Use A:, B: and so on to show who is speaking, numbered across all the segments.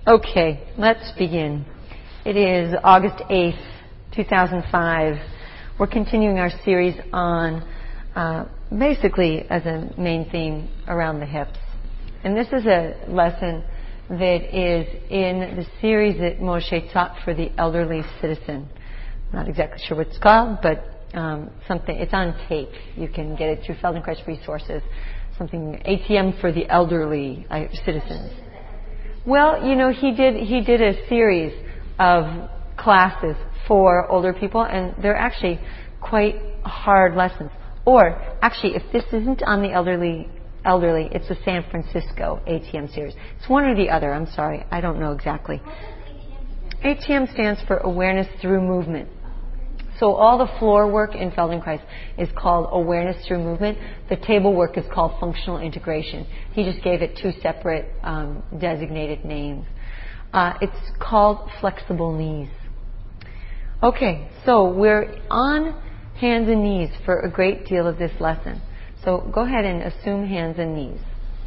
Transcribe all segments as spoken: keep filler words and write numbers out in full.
A: Okay, let's begin. It is August eighth, two thousand five. We're continuing our series on, uh, basically as a main theme, around the hips. And this is a lesson that is in the series that Moshe taught for the elderly citizen. I'm not exactly sure what it's called, but um, something. It's on tape. You can get it through Feldenkrais Resources. Something A T M for the elderly uh, citizens. Well, you know, he did he did a series of classes for older people, and they're actually quite hard lessons. Or, actually, if this isn't on the elderly, elderly, it's the San Francisco A T M series. It's one or the other. I'm sorry, I don't know exactly. A T M stands for Awareness Through Movement. So all the floor work in Feldenkrais is called Awareness Through Movement. The table work is called Functional Integration. He just gave it two separate um, designated names. Uh, it's called Flexible Knees. Okay, so we're on hands and knees for a great deal of this lesson. So go ahead and assume hands and knees.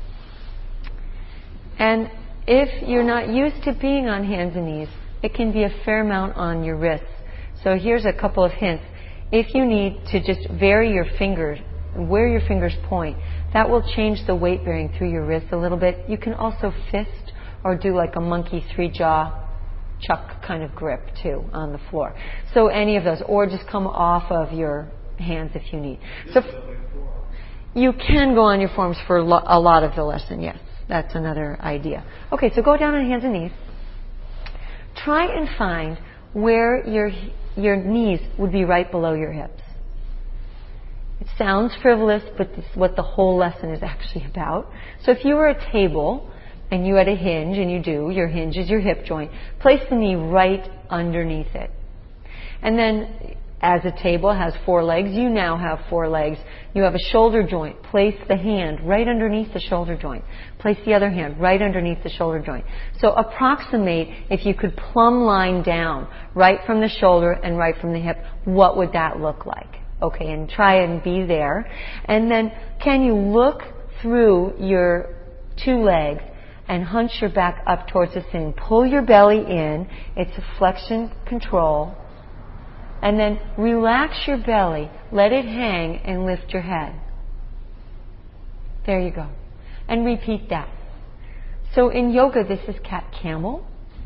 A: And if you're not used to being on hands and knees, it can be a fair amount on your wrists. So here's a couple of hints. If you need to just vary your fingers, where your fingers point, that will change the weight bearing through your wrist a little bit. You can also fist or do like a monkey three-jaw chuck kind of grip too on the floor. So any of those, or just come off of your hands if you need. So you can go on your forearms for a lot of the lesson, yes. That's another idea. Okay, so go down on hands and knees. Try and find where your your knees would be right below your hips. It sounds frivolous, but this is what the whole lesson is actually about. So if you were a table and you had a hinge, and you do, your hinge is your hip joint, place the knee right underneath it. And then, as a table has four legs, you now have four legs. You have a shoulder joint. Place the hand right underneath the shoulder joint. Place the other hand right underneath the shoulder joint. So approximate, if you could plumb line down, right from the shoulder and right from the hip, what would that look like? Okay, and try and be there. And then, can you look through your two legs and hunch your back up towards the ceiling? Pull your belly in. It's a flexion control. And then relax your belly, let it hang, and lift your head. There you go. And repeat that. So in yoga, this is cat-camel.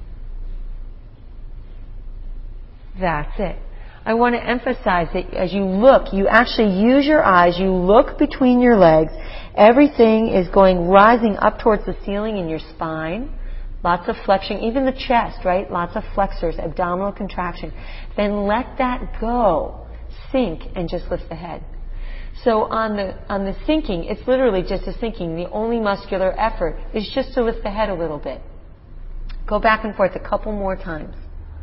A: That's it. I want to emphasize that as you look, you actually use your eyes, you look between your legs. Everything is going, rising up towards the ceiling in your spine. Lots of flexion, even the chest, right? Lots of flexors, abdominal contraction. Then let that go, sink, and just lift the head. So on the on the sinking, it's literally just a sinking. The only muscular effort is just to lift the head a little bit. Go back and forth a couple more times.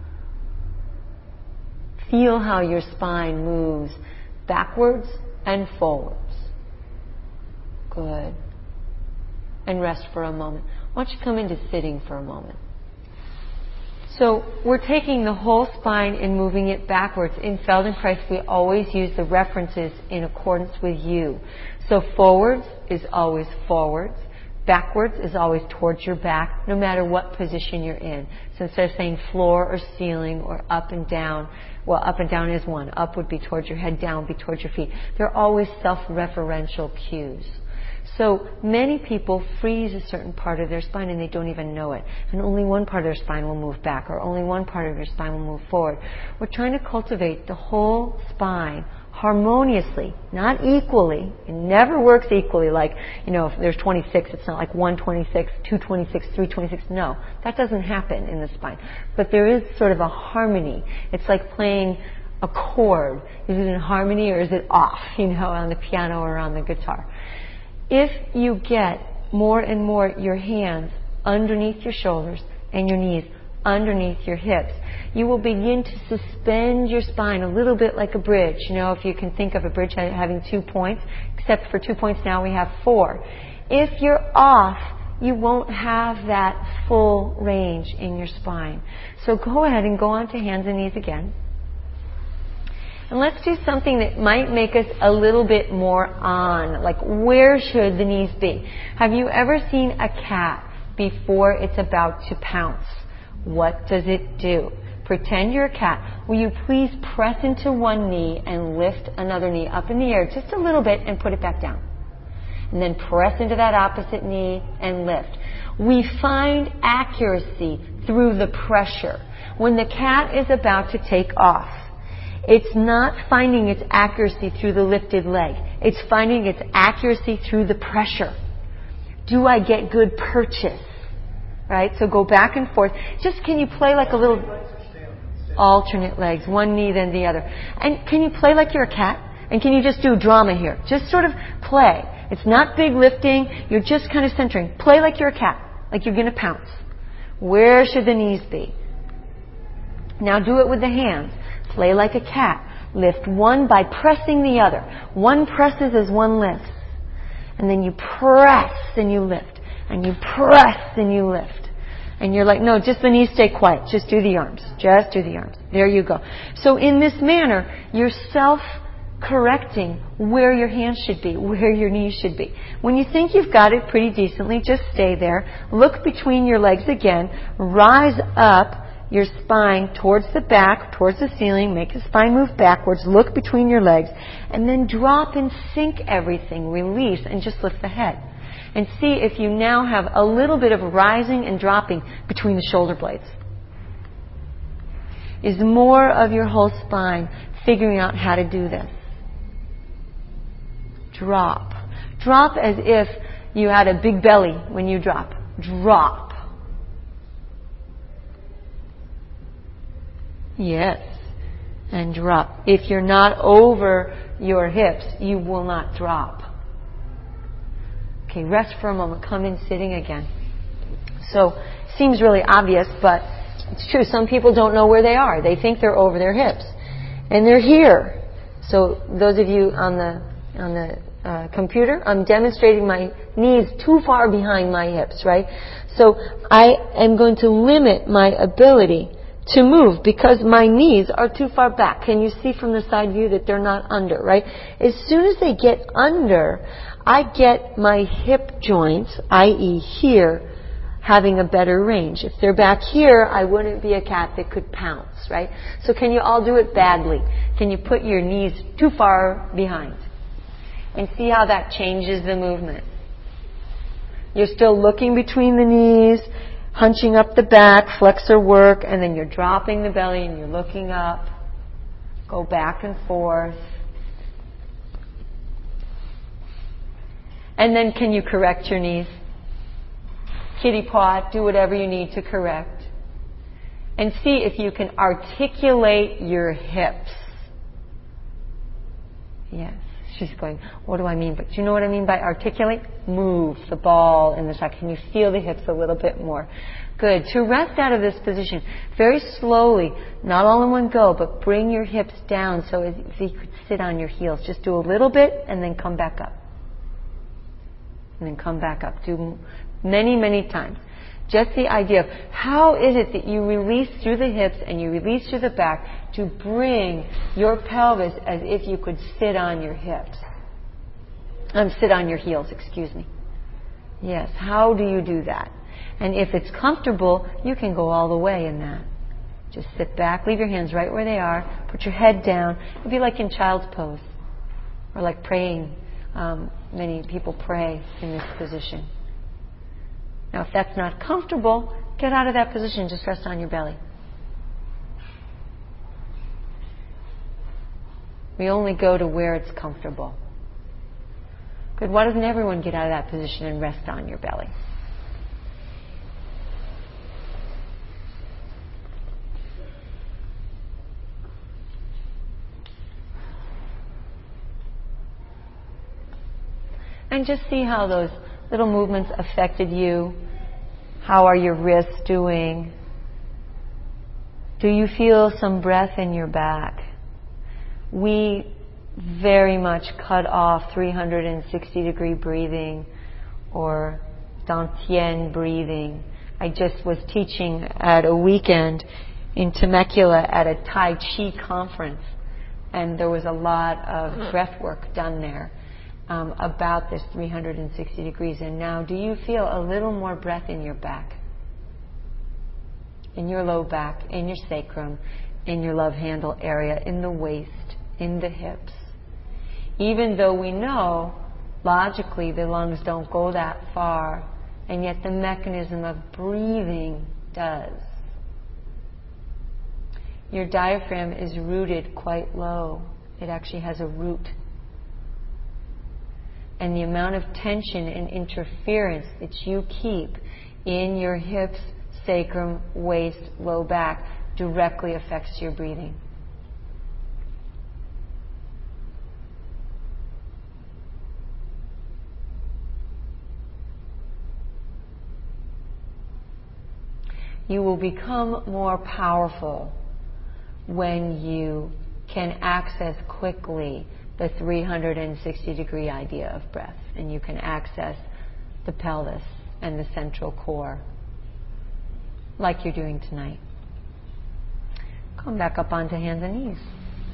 A: Feel how your spine moves backwards and forwards. Good. And rest for a moment. Why don't you come into sitting for a moment? So we're taking the whole spine and moving it backwards. In Feldenkrais, we always use the references in accordance with you. So forwards is always forwards. Backwards is always towards your back, no matter what position you're in. So instead of saying floor or ceiling or up and down, well, up and down is one. Up would be towards your head, down would be towards your feet. They're always self-referential cues. So many people freeze a certain part of their spine and they don't even know it. And only one part of their spine will move back, or only one part of their spine will move forward. We're trying to cultivate the whole spine harmoniously, not equally. It never works equally. Like, you know, if there's twenty-six, it's not like one twenty-six, two twenty-six, three twenty-six. No, that doesn't happen in the spine. But there is sort of a harmony. It's like playing a chord. Is it in harmony or is it off, you know, on the piano or on the guitar? If you get more and more your hands underneath your shoulders and your knees underneath your hips, you will begin to suspend your spine a little bit like a bridge. You know, if you can think of a bridge having two points, except for two points now we have four. If you're off, you won't have that full range in your spine. So go ahead and go on to hands and knees again. And let's do something that might make us a little bit more on, like where should the knees be? Have you ever seen a cat before it's about to pounce. What does it do? Pretend you're a cat. Will you please press into one knee and lift another knee up in the air just a little bit and put it back down? And then press into that opposite knee and lift. We find accuracy through the pressure. When the cat is about to take off, it's not finding its accuracy through the lifted leg. It's finding its accuracy through the pressure. Do I get good purchase? Right? So go back and forth. Just can you play like a little alternate legs, one knee then the other. And can you play like you're a cat? And can you just do drama here? Just sort of play. It's not big lifting. You're just kind of centering. Play like you're a cat, like you're going to pounce. Where should the knees be? Now do it with the hands. Play like a cat. Lift one by pressing the other. One presses as one lifts. And then you press and you lift. And you press and you lift. And you're like, no, just the knees stay quiet. Just do the arms. Just do the arms. There you go. So in this manner, you're self-correcting where your hands should be, where your knees should be. When you think you've got it pretty decently, just stay there. Look between your legs again. Rise up your spine towards the back, towards the ceiling. Make the spine move backwards. Look between your legs. And then drop and sink everything. Release and just lift the head. And see if you now have a little bit of rising and dropping between the shoulder blades. Is more of your whole spine figuring out how to do this. Drop. Drop as if you had a big belly when you drop. Drop. Yes. And drop. If you're not over your hips, you will not drop. Okay, rest for a moment. Come in sitting again. So, seems really obvious, but it's true. Some people don't know where they are. They think they're over their hips. And they're here. So, those of you on the on the uh, computer, I'm demonstrating my knees too far behind my hips, right? So, I am going to limit my ability to move because my knees are too far back. Can you see from the side view that they're not under, right? As soon as they get under, I get my hip joints, that is here, having a better range. If they're back here, I wouldn't be a cat that could pounce, right? So can you all do it badly? Can you put your knees too far behind? And see how that changes the movement. You're still looking between the knees, hunching up the back, flexor work, and then you're dropping the belly and you're looking up. Go back and forth. And then can you correct your knees? Kitty paw, do whatever you need to correct. And see if you can articulate your hips. Yes. She's going, what do I mean? But do you know what I mean by articulate? Move the ball in the shot. Can you feel the hips a little bit more? Good. To rest out of this position, very slowly, not all in one go, but bring your hips down so as if you could sit on your heels. Just do a little bit and then come back up. And then come back up. Do many, many times. Just the idea of how is it that you release through the hips and you release through the back to bring your pelvis as if you could sit on your hips. Um, sit on your heels, excuse me. Yes, how do you do that? And if it's comfortable, you can go all the way in that. Just sit back, leave your hands right where they are, put your head down. It'd be like in child's pose, or like praying. Um, many people pray in this position. Now, if that's not comfortable, get out of that position. Just rest on your belly. We only go to where it's comfortable. Good. Why doesn't everyone get out of that position and rest on your belly? And just see how those little movements affected you. How are your wrists doing? Do you feel some breath in your back? We very much cut off three hundred sixty degree breathing or Dantian breathing. I just was teaching at a weekend in Temecula at a Tai Chi conference, and there was a lot of breath work done there. um, about this three hundred sixty degrees. And now, do you feel a little more breath in your back? In your low back, in your sacrum, in your love handle area, in the waist, in the hips. Even though we know, logically, the lungs don't go that far, and yet the mechanism of breathing does. Your diaphragm is rooted quite low. It actually has a root. And the amount of tension and interference that you keep in your hips, sacrum, waist, low back directly affects your breathing. You will become more powerful when you can access quickly the three hundred sixty degree idea of breath, and you can access the pelvis and the central core like you're doing tonight. Come back up onto hands and knees.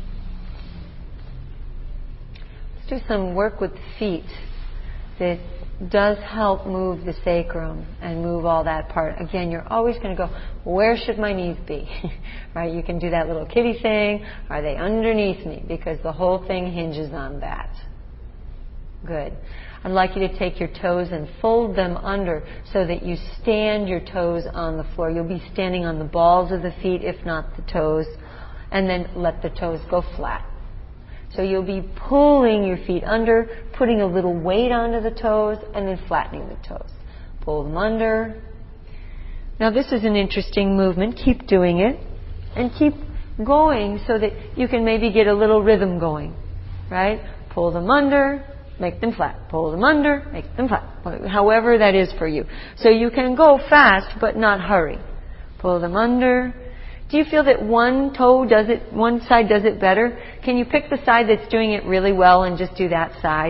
A: Let's do some work with the feet that does help move the sacrum and move all that part. Again, you're always going to go, where should my knees be? Right? You can do that little kitty thing. Are they underneath me? Because the whole thing hinges on that. Good. I'd like you to take your toes and fold them under so that you stand your toes on the floor. You'll be standing on the balls of the feet, if not the toes, and then let the toes go flat. So you'll be pulling your feet under, putting a little weight onto the toes, and then flattening the toes. Pull them under. Now this is an interesting movement. Keep doing it. And keep going so that you can maybe get a little rhythm going. Right? Pull them under, make them flat. Pull them under, make them flat. However that is for you. So you can go fast, but not hurry. Pull them under. Do you feel that one toe does it, one side does it better? Can you pick the side that's doing it really well and just do that side?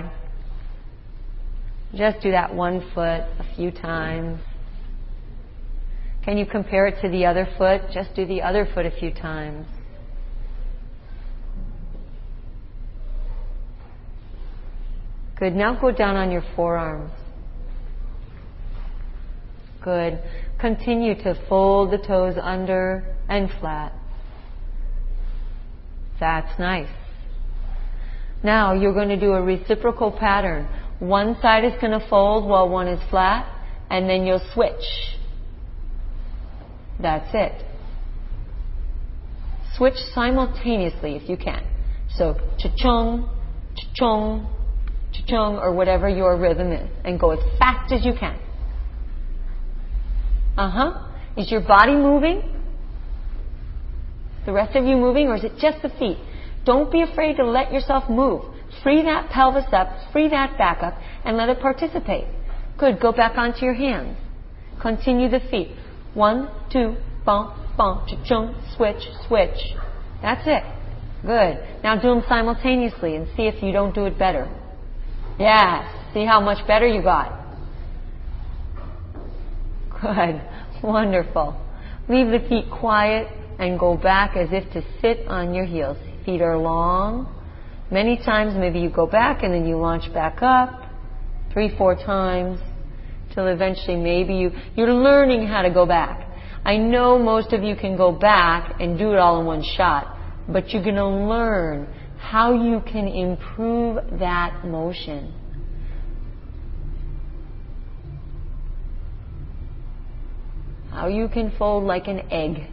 A: Just do that one foot a few times. Can you compare it to the other foot? Just do the other foot a few times. Good. Now go down on your forearms. Good. Continue to fold the toes under and flat. That's nice. Now you're going to do a reciprocal pattern. One side is going to fold while one is flat, and then you'll switch. That's it. Switch simultaneously if you can. So cha-chung, cha-chung, cha-chung, or whatever your rhythm is, and go as fast as you can. Uh-huh. Is your body moving? The rest of you moving, or is it just the feet? Don't be afraid to let yourself move. Free that pelvis up, free that back up, and let it participate. Good. Go back onto your hands. Continue the feet. One, two, bump, bump, cha-chung, switch, switch. That's it. Good. Now do them simultaneously and see if you don't do it better. Yes. See how much better you got. Good. Wonderful. Leave the feet quiet and go back as if to sit on your heels. Feet are long. Many times maybe you go back and then you launch back up. Three, four times. Till eventually maybe you, you're learning how to go back. I know most of you can go back and do it all in one shot. But you're going to learn how you can improve that motion. How you can fold like an egg.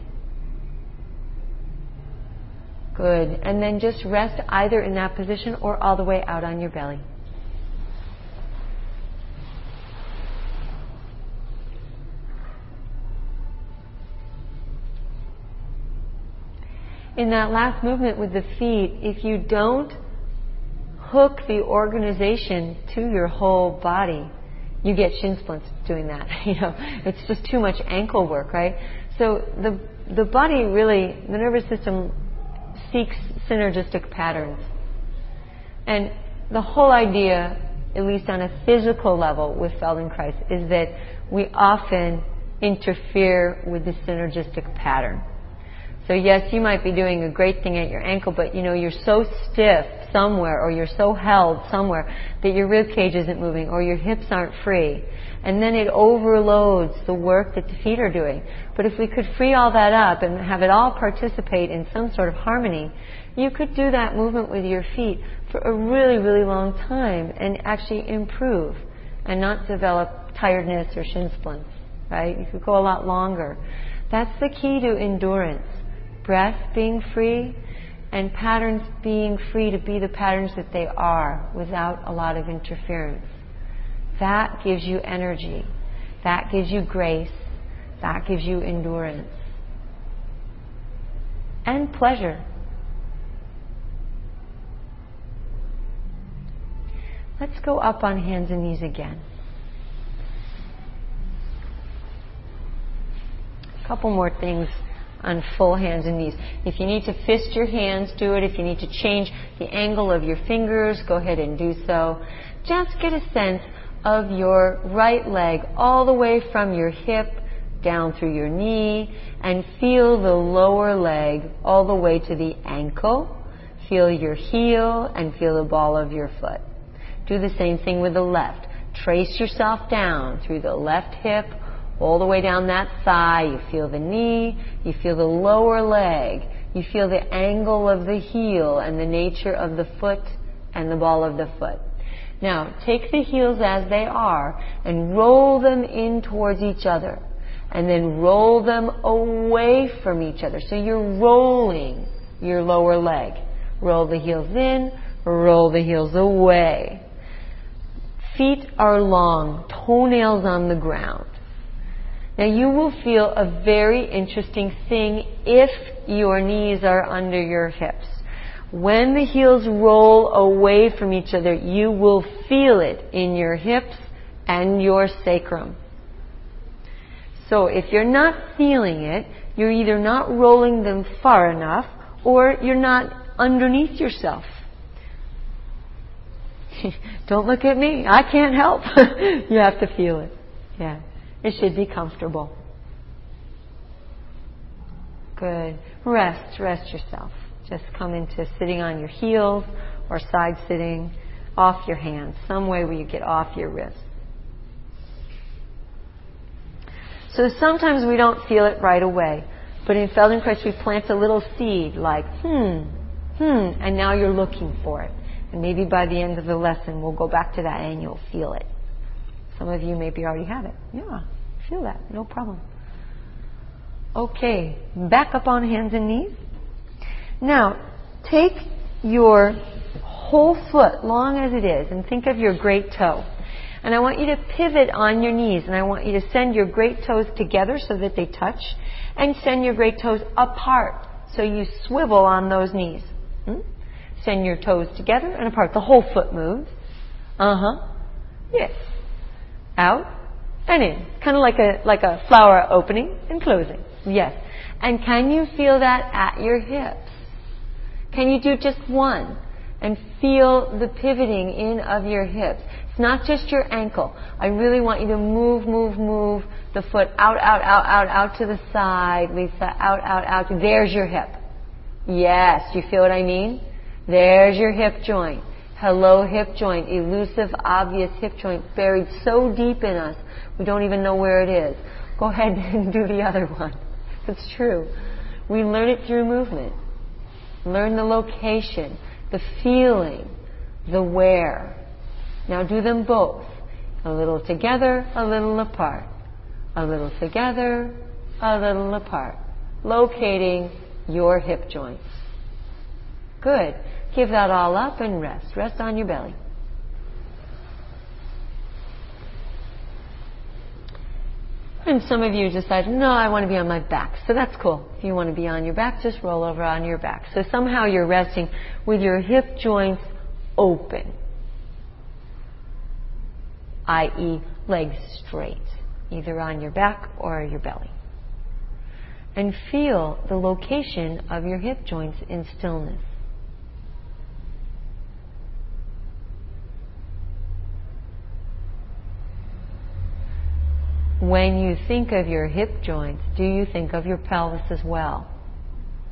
A: Good. And then just rest either in that position or all the way out on your belly. In that last movement with the feet, if you don't hook the organization to your whole body, you get shin splints doing that. You know, it's just too much ankle work, right? So the the body really, the nervous system seeks synergistic patterns. And the whole idea, at least on a physical level with Feldenkrais, is that we often interfere with the synergistic pattern. So yes, you might be doing a great thing at your ankle, but you know, you're so stiff somewhere, or you're so held somewhere that your rib cage isn't moving, or your hips aren't free. And then it overloads the work that the feet are doing. But if we could free all that up and have it all participate in some sort of harmony, you could do that movement with your feet for a really, really long time and actually improve and not develop tiredness or shin splints, right? You could go a lot longer. That's the key to endurance. Breath being free and patterns being free to be the patterns that they are without a lot of interference. That gives you energy. That gives you grace. That gives you endurance. And pleasure. Let's go up on hands and knees again. A couple more things on full hands and knees. If you need to fist your hands, do it. If you need to change the angle of your fingers, go ahead and do so. Just get a sense of your right leg all the way from your hip down through your knee, and feel the lower leg all the way to the ankle. Feel your heel and feel the ball of your foot. Do the same thing with the left. Trace yourself down through the left hip, all the way down that thigh. You feel the knee, you feel the lower leg, you feel the angle of the heel and the nature of the foot and the ball of the foot. Now, take the heels as they are and roll them in towards each other. And then roll them away from each other. So you're rolling your lower leg. Roll the heels in, roll the heels away. Feet are long, toenails on the ground. Now you will feel a very interesting thing if your knees are under your hips. When the heels roll away from each other, you will feel it in your hips and your sacrum. So if you're not feeling it, you're either not rolling them far enough or you're not underneath yourself. Don't look at me. I can't help. You have to feel it. Yeah. It should be comfortable. Good. Rest. Rest yourself. Just come into sitting on your heels or side sitting, off your hands, some way where you get off your wrists. So sometimes we don't feel it right away. But in Feldenkrais we plant a little seed like, hmm, hmm, and now you're looking for it. And maybe by the end of the lesson we'll go back to that and you'll feel it. Some of you maybe already have it. Yeah, feel that. No problem. Okay, back up on hands and knees. Now, take your whole foot, long as it is, and think of your great toe. And I want you to pivot on your knees, and I want you to send your great toes together so that they touch, and send your great toes apart so you swivel on those knees. Hmm? Send your toes together and apart. The whole foot moves. Uh-huh. Yes. Out and in. Kind of like a like a flower opening and closing. Yes. And can you feel that at your hips? Can you do just one and feel the pivoting in of your hips? It's not just your ankle. I really want you to move, move, move the foot out, out, out, out, out to the side, Lisa. Out, out, out. There's your hip. Yes. You feel what I mean? There's your hip joint. Hello, hip joint. Elusive, obvious hip joint buried so deep in us we don't even know where it is. Go ahead and do the other one. It's true. We learn it through movement. Learn the location, the feeling, the where. Now do them both. A little together, a little apart. A little together, a little apart. Locating your hip joints. Good. Give that all up and rest. Rest on your belly. And some of you decide, no, I want to be on my back. So that's cool. If you want to be on your back, just roll over on your back. So somehow you're resting with your hip joints open, that is legs straight, either on your back or your belly. And feel the location of your hip joints in stillness. When you think of your hip joints, do you think of your pelvis as well?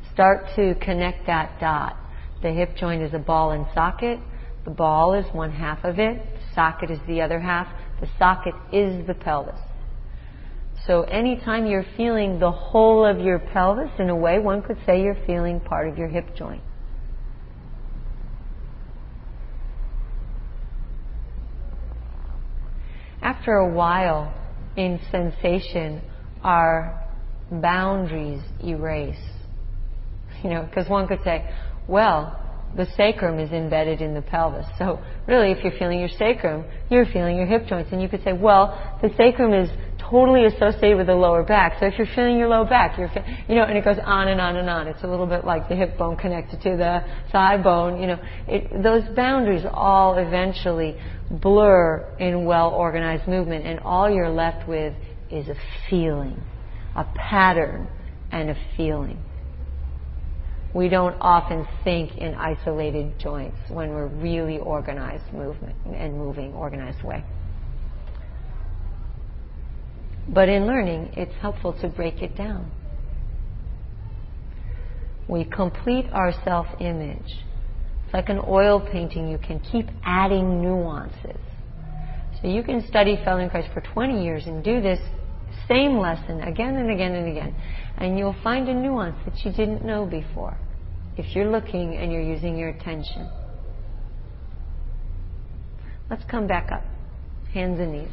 A: Start to connect that dot. The hip joint is a ball and socket. The ball is one half of it. The socket is the other half. The socket is the pelvis. So anytime you're feeling the whole of your pelvis, in a way, one could say you're feeling part of your hip joint. After a while in sensation, our boundaries erase. You know, because one could say, well, the sacrum is embedded in the pelvis. So really, if you're feeling your sacrum, you're feeling your hip joints. And you could say, well, the sacrum is totally associated with the lower back. So if you're feeling your low back, you're, fe- you know, and it goes on and on and on. It's a little bit like the hip bone connected to the thigh bone. You know, it, those boundaries all eventually blur in well-organized movement, and all you're left with is a feeling, a pattern, and a feeling. We don't often think in isolated joints when we're really organized movement and moving organized way. But in learning, it's helpful to break it down. We complete our self-image. It's like an oil painting. You can keep adding nuances. So you can study Feldenkrais for twenty years and do this same lesson again and again and again. And you'll find a nuance that you didn't know before if you're looking and you're using your attention. Let's come back up. Hands and knees.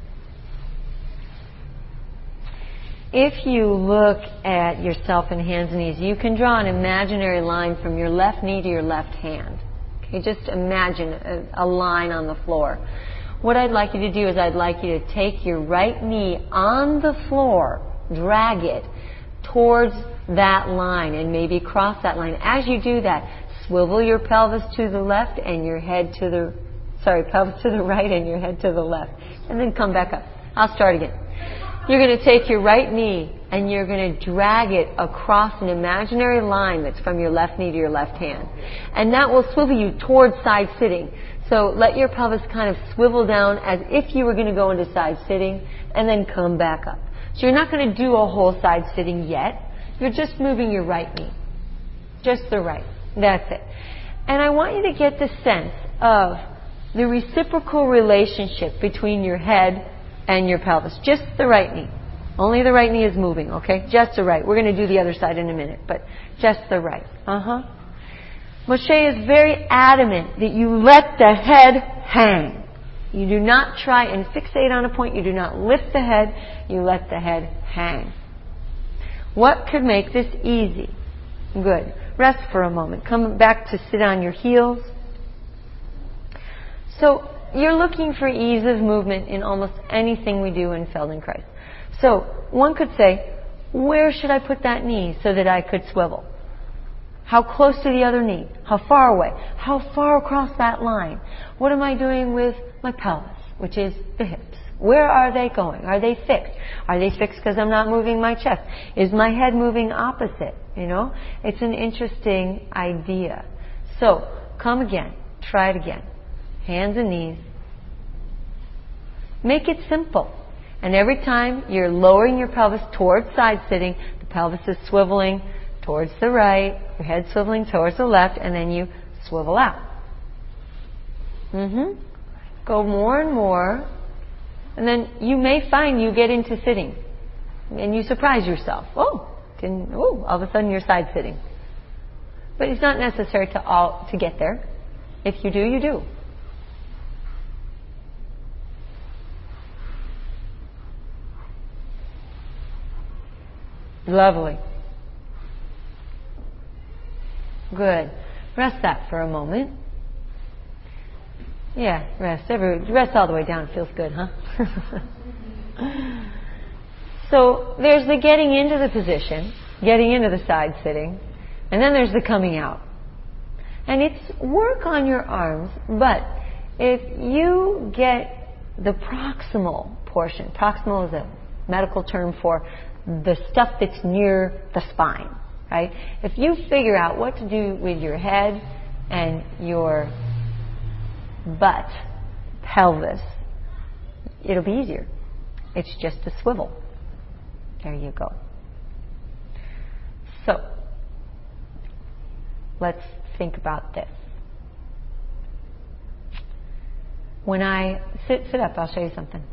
A: If you look at yourself in hands and knees, you can draw an imaginary line from your left knee to your left hand. Okay, just imagine a, a line on the floor. What I'd like you to do is I'd like you to take your right knee on the floor, drag it towards that line and maybe cross that line. As you do that, swivel your pelvis to the left and your head to the, sorry, pelvis to the right and your head to the left. And then come back up. I'll start again. You're going to take your right knee and you're going to drag it across an imaginary line that's from your left knee to your left hand. And that will swivel you towards side sitting. So let your pelvis kind of swivel down as if you were going to go into side sitting and then come back up. So you're not going to do a whole side sitting yet. You're just moving your right knee. Just the right. That's it. And I want you to get the sense of the reciprocal relationship between your head and your pelvis. Just the right knee. Only the right knee is moving, okay? Just the right. We're going to do the other side in a minute, but just the right. Uh-huh. Moshe is very adamant that you let the head hang. You do not try and fixate on a point. You do not lift the head. You let the head hang. What could make this easy? Good. Rest for a moment. Come back to sit on your heels. So you're looking for ease of movement in almost anything we do in Feldenkrais. So one could say, where should I put that knee so that I could swivel? How close to the other knee? How far away? How far across that line? What am I doing with my pelvis, which is the hips? Where are they going? Are they fixed? Are they fixed because I'm not moving my chest? Is my head moving opposite? You know, it's an interesting idea. So come again. Try it again. Hands and knees. Make it simple. And every time you're lowering your pelvis towards side sitting, the pelvis is swiveling towards the right, your head swiveling towards the left, and then you swivel out. Mm-hmm. Go more and more, and then you may find you get into sitting, and you surprise yourself. Oh, didn't, oh, all of a sudden you're side sitting. But it's not necessary to all to get there. If you do, you do. Lovely. Good. Rest that for a moment. Yeah, rest. Every, rest all the way down. Feels good, huh? So there's the getting into the position, getting into the side sitting, and then there's the coming out. And it's work on your arms, but if you get the proximal portion, proximal is a medical term for the stuff that's near the spine, right? If you figure out what to do with your head and your butt, pelvis, it'll be easier. It's just a swivel. There you go. So, let's think about this. When I, sit, sit up, I'll show you something.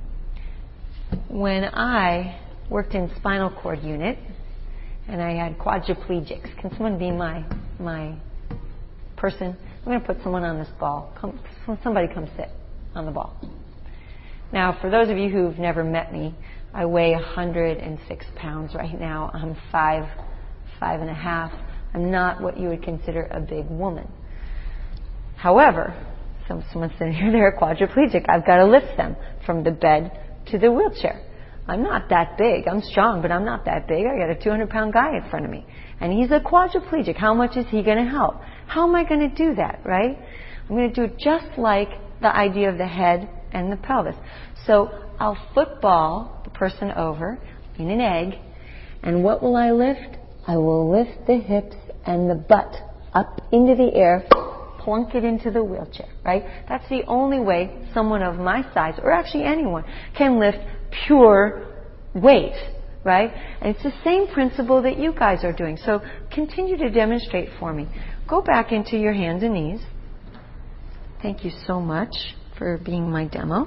A: When I worked in spinal cord unit, and I had quadriplegics, can someone be my, my person? I'm going to put someone on this ball. Come, somebody come sit on the ball. Now, for those of you who've never met me, I weigh one hundred six pounds right now. I'm five, five and a half. I'm not what you would consider a big woman. However, some, someone sitting here, they're quadriplegic. I've got to lift them from the bed to the wheelchair. I'm not that big. I'm strong, but I'm not that big. I got a two hundred pound guy in front of me. And he's a quadriplegic. How much is he going to help? How am I going to do that, right? I'm going to do it just like the idea of the head and the pelvis. So I'll football the person over in an egg. And what will I lift? I will lift the hips and the butt up into the air, plunk it into the wheelchair, right? That's the only way someone of my size, or actually anyone, can lift pure weight, right? And it's the same principle that you guys are doing. So continue to demonstrate for me. Go back into your hands and knees. Thank you so much for being my demo.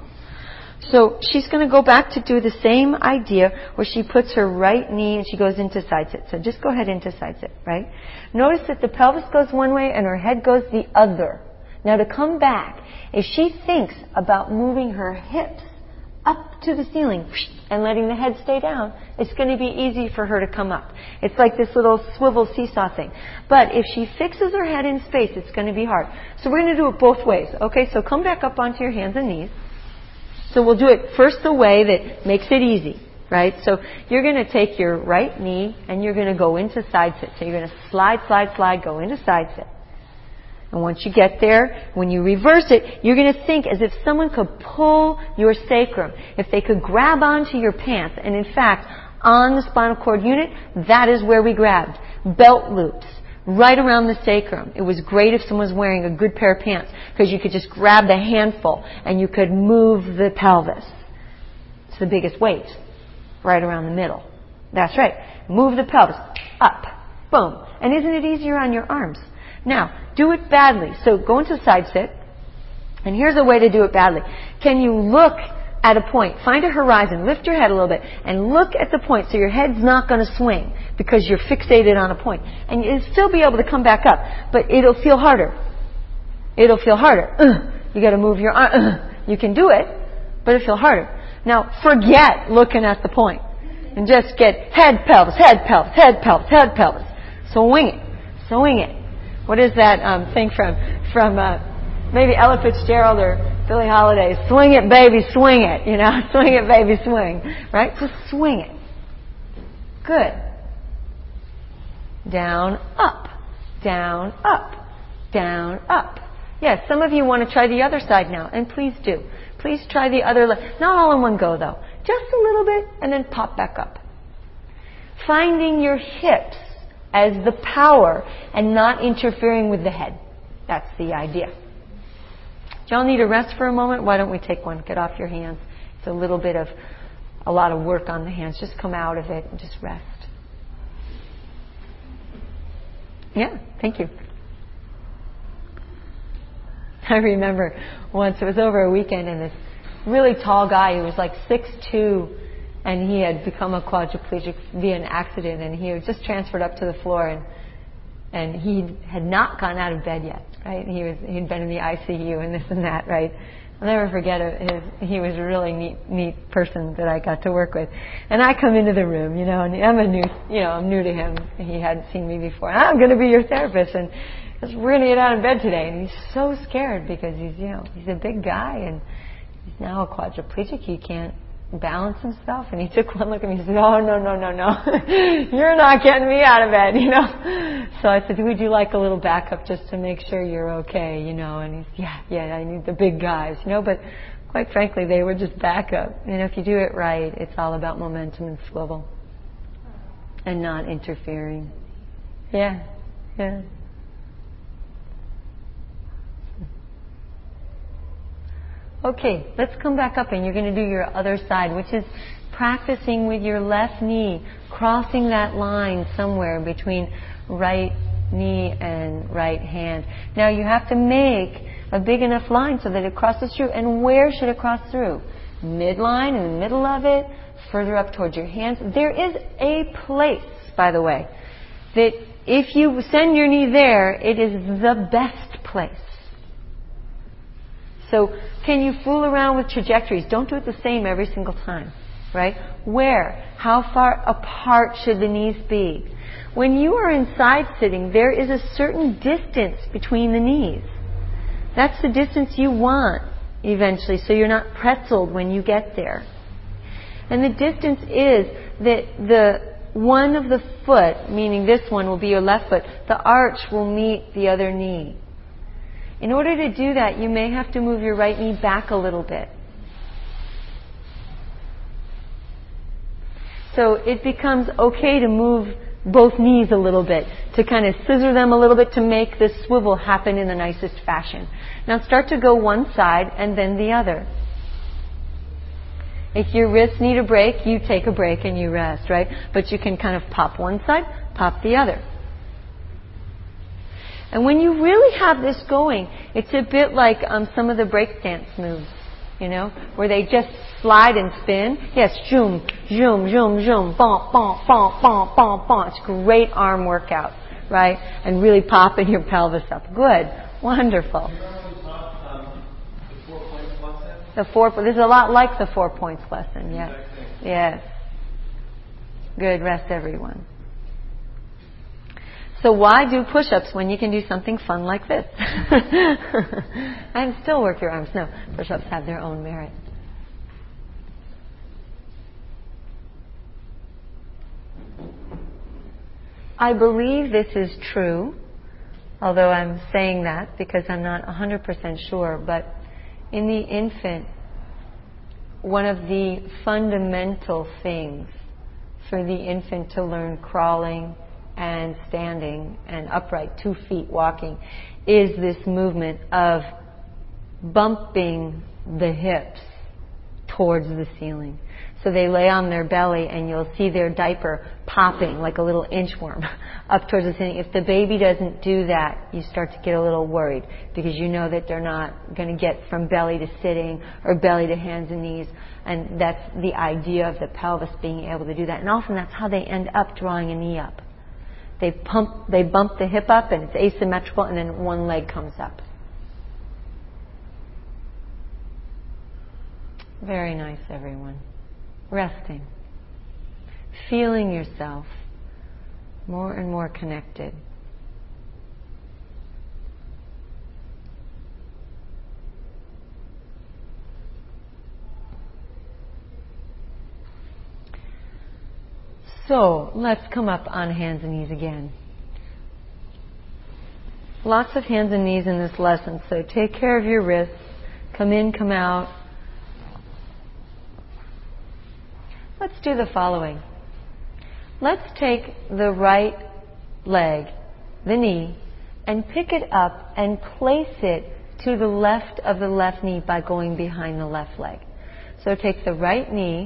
A: So she's going to go back to do the same idea where she puts her right knee and she goes into side sit. So just go ahead into side sit, right? Notice that the pelvis goes one way and her head goes the other. Now to come back, if she thinks about moving her hips up to the ceiling and letting the head stay down, it's going to be easy for her to come up. It's like this little swivel seesaw thing. But if she fixes her head in space, it's going to be hard. So we're going to do it both ways. Okay, so come back up onto your hands and knees. So we'll do it first the way that makes it easy, right? So you're going to take your right knee and you're going to go into side sit. So you're going to slide, slide, slide, go into side sit. And once you get there, when you reverse it, you're going to think as if someone could pull your sacrum. If they could grab onto your pants. And in fact, on the spinal cord unit, that is where we grabbed. Belt loops. Right around the sacrum. It was great if someone was wearing a good pair of pants because you could just grab the handful and you could move the pelvis. It's the biggest weight. Right around the middle. That's right. Move the pelvis. Up. Boom. And isn't it easier on your arms? Now, do it badly. So go into side sit. And here's a way to do it badly. Can you look at a point? Find a horizon. Lift your head a little bit. And look at the point so your head's not going to swing because you're fixated on a point. And you'll still be able to come back up. But it'll feel harder. It'll feel harder. Ugh. You got to move your arm. Ugh. You can do it, but it'll feel harder. Now, forget looking at the point. And just get head, pelvis, head, pelvis, head, pelvis, head, pelvis. Swing it. Swing it. What is that um, thing from, from uh, maybe Ella Fitzgerald or Billie Holiday? Swing it, baby, swing it. You know, swing it, baby, swing. Right? Just swing it. Good. Down, up. Down, up. Down, up. Yes, some of you want to try the other side now, and please do. Please try the other leg. Not all in one go, though. Just a little bit, and then pop back up. Finding your hips as the power and not interfering with the head. That's the idea. Do y'all need a rest for a moment? Why don't we take one? Get off your hands. It's a little bit of a lot of work on the hands. Just come out of it and just rest. Yeah, thank you. I remember once, it was over a weekend, and this really tall guy, he was like six two, and he had become a quadriplegic via an accident, and he had just transferred up to the floor, and and he had not gone out of bed yet, right? He was he'd been in the I C U and this and that, right? I'll never forget it. His, he was a really neat neat person that I got to work with, and I come into the room, you know, and I'm a new, you know, I'm new to him. He hadn't seen me before. I'm going to be your therapist, and we're going to get out of bed today. And he's so scared because he's, you know, he's a big guy, and he's now a quadriplegic. He can't balance himself. And he took one look at me and said, "Oh, no, no, no, no. You're not getting me out of bed, you know." So I said, "Would you like a little backup just to make sure you're okay, you know?" And he's, yeah, yeah, I need the big guys, you know. But quite frankly, they were just backup. You know, if you do it right, it's all about momentum and swivel and not interfering. Yeah, yeah. Okay, let's come back up, and you're going to do your other side, which is practicing with your left knee, crossing that line somewhere between right knee and right hand. Now you have to make a big enough line so that it crosses through. And where should it cross through? Midline, in the middle of it, further up towards your hands. There is a place, by the way, that if you send your knee there, it is the best place. So can you fool around with trajectories? Don't do it the same every single time, right? Where? How far apart should the knees be? When you are in side sitting, there is a certain distance between the knees. That's the distance you want eventually, so you're not pretzeled when you get there. And the distance is that the one of the foot, meaning this one will be your left foot, the arch will meet the other knee. In order to do that, you may have to move your right knee back a little bit. So it becomes okay to move both knees a little bit, to kind of scissor them a little bit to make this swivel happen in the nicest fashion. Now start to go one side and then the other. If your wrists need a break, you take a break and you rest, right? But you can kind of pop one side, pop the other. And when you really have this going, it's a bit like um, some of the breakdance moves, you know, where they just slide and spin. Yes, zoom, zoom, zoom, zoom, bump, bump, bump, bump, bump, bump. It's a great arm workout, right? And really popping your pelvis up. Good. Wonderful. The four, this is a lot like the four points lesson, yes. Yes. Good, rest everyone. So why do push-ups when you can do something fun like this? And still work your arms. No, push-ups have their own merit. I believe this is true, although I'm saying that because I'm not one hundred percent sure, but in the infant, one of the fundamental things for the infant to learn crawling and standing and upright, two feet walking, is this movement of bumping the hips towards the ceiling. So they lay on their belly and you'll see their diaper popping like a little inchworm up towards the ceiling. If the baby doesn't do that, you start to get a little worried because you know that they're not going to get from belly to sitting or belly to hands and knees. And that's the idea of the pelvis being able to do that. And often that's how they end up drawing a knee up. They pump, they bump the hip up and it's asymmetrical and then one leg comes up. Very nice, everyone. Resting. Feeling yourself more and more connected. So, let's come up on hands and knees again. Lots of hands and knees in this lesson, so take care of your wrists. Come in, come out. Let's do the following. Let's take the right leg, the knee, and pick it up and place it to the left of the left knee by going behind the left leg. So take the right knee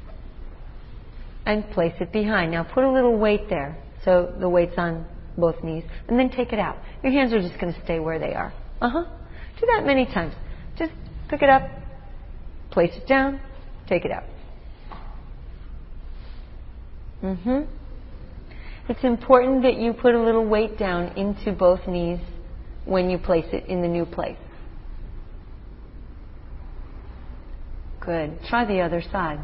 A: and place it behind. Now put a little weight there, so the weight's on both knees, and then take it out. Your hands are just going to stay where they are. Uh-huh. Do that many times. Just pick it up, place it down, take it out. Mm-hmm. It's important that you put a little weight down into both knees when you place it in the new place. Good. Try the other side.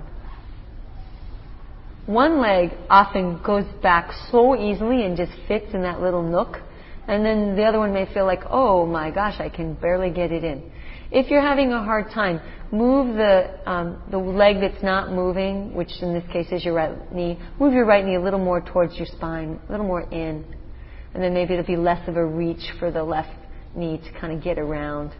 A: One leg often goes back so easily and just fits in that little nook. And then the other one may feel like, oh my gosh, I can barely get it in. If you're having a hard time, move the um, the leg that's not moving, which in this case is your right knee. Move your right knee a little more towards your spine, a little more in. And then maybe it'll be less of a reach for the left knee to kind of get around.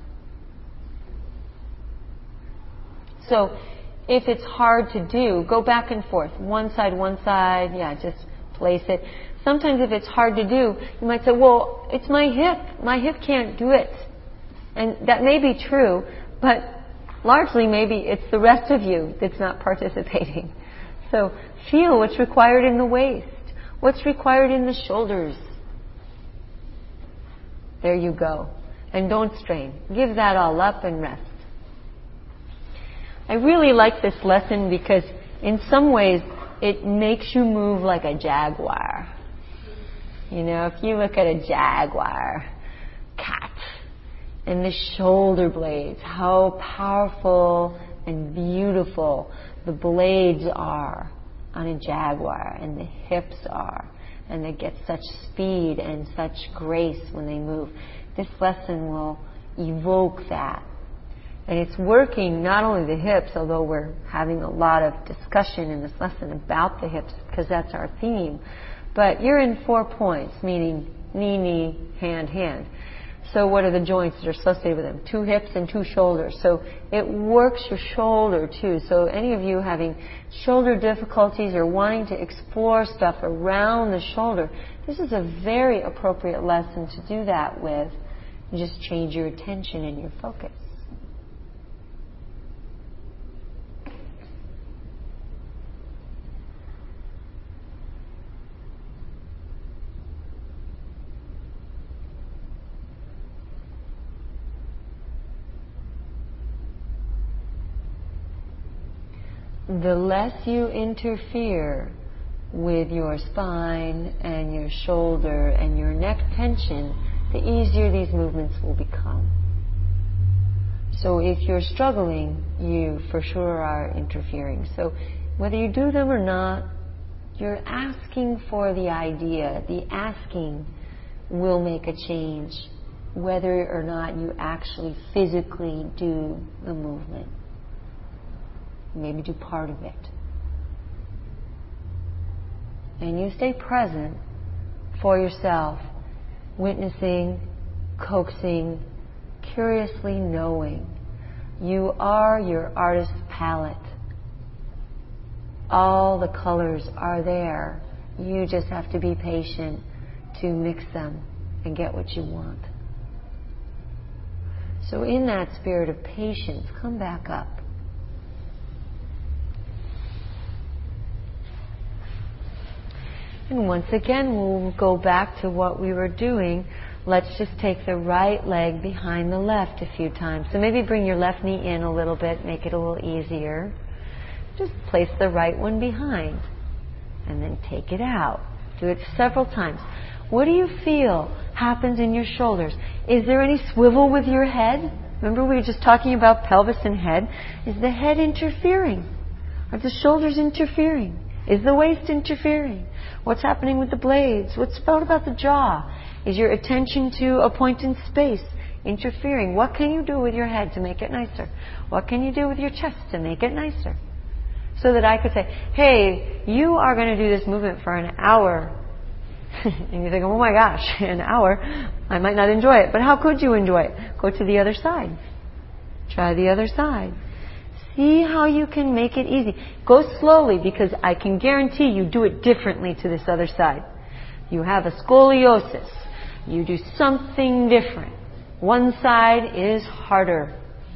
A: So if it's hard to do, go back and forth. One side, one side. Yeah, just place it. Sometimes if it's hard to do, you might say, well, it's my hip. My hip can't do it. And that may be true, but largely maybe it's the rest of you that's not participating. So feel what's required in the waist, what's required in the shoulders. There you go. And don't strain. Give that all up and rest. I really like this lesson because in some ways it makes you move like a jaguar. You know, if you look at a jaguar cat and the shoulder blades, how powerful and beautiful the blades are on a jaguar and the hips are. And they get such speed and such grace when they move. This lesson will evoke that. And it's working not only the hips, although we're having a lot of discussion in this lesson about the hips because that's our theme. But you're in four points, meaning knee, knee, hand, hand. So what are the joints that are associated with them? Two hips and two shoulders. So it works your shoulder too. So any of you having shoulder difficulties or wanting to explore stuff around the shoulder, this is a very appropriate lesson to do that with. You just change your attention and your focus. The less you interfere with your spine and your shoulder and your neck tension, the easier these movements will become. So if you're struggling, you for sure are interfering. So whether you do them or not, you're asking for the idea. The asking will make a change, whether or not you actually physically do the movement. Maybe do part of it. And you stay present for yourself, witnessing, coaxing, curiously knowing. You are your artist's palette. All the colors are there. You just have to be patient to mix them and get what you want. So in that spirit of patience, come back up. And once again, we'll go back to what we were doing. Let's just take the right leg behind the left a few times. So maybe bring your left knee in a little bit, make it a little easier. Just place the right one behind. And then take it out. Do it several times. What do you feel happens in your shoulders? Is there any swivel with your head? Remember we were just talking about pelvis and head. Is the head interfering? Are the shoulders interfering? Is the waist interfering? What's happening with the blades? What's about about the jaw? Is your attention to a point in space interfering? What can you do with your head to make it nicer? What can you do with your chest to make it nicer? So that I could say, hey, you are going to do this movement for an hour. And you think, oh my gosh, an hour. I might not enjoy it. But how could you enjoy it? Go to the other side. Try the other side. See how you can make it easy. Go slowly because I can guarantee you do it differently to this other side. You have a scoliosis. You do something different. One side is harder.